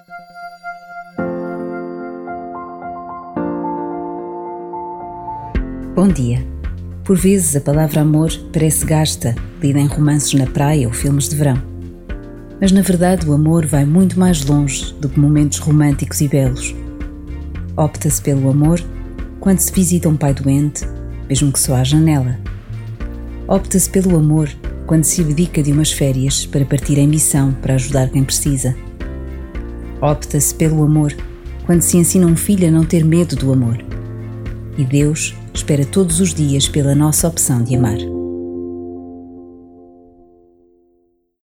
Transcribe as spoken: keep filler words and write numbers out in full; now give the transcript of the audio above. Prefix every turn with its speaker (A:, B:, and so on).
A: Bom dia. Por vezes a palavra amor parece gasta, lida em romances na praia ou filmes de verão. Mas na verdade o amor vai muito mais longe do que momentos românticos e belos. Opta-se pelo amor quando se visita um pai doente, mesmo que só à janela. Opta-se pelo amor quando se abdica de umas férias para partir em missão para ajudar quem precisa. Opta-se pelo amor quando se ensina um filho a não ter medo do amor. E Deus espera todos os dias pela nossa opção de amar.